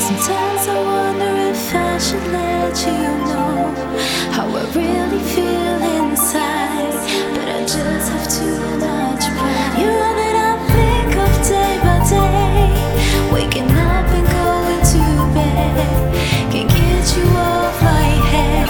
Sometimes I wonder if I should let you know how I really feel inside, but I just have too much pride. You're all that I think of day by day, waking up and going to bed. Can't get you off my head.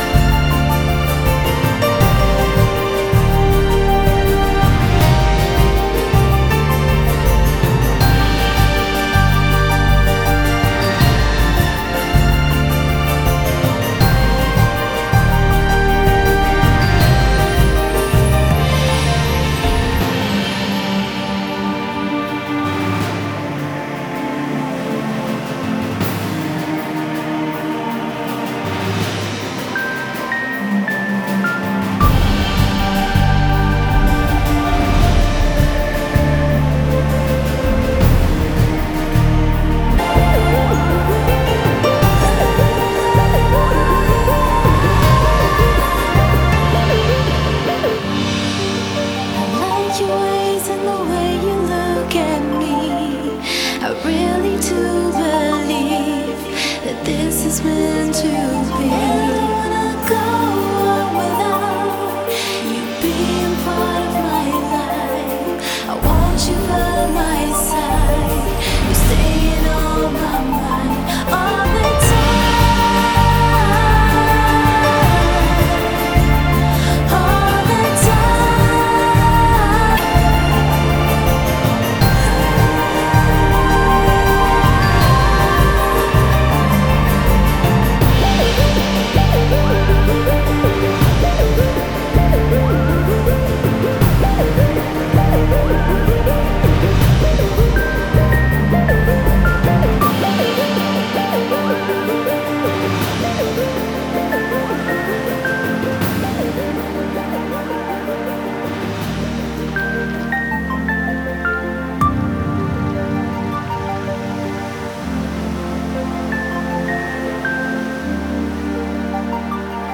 Your ways and the way you look at me, I really do believe that this is meant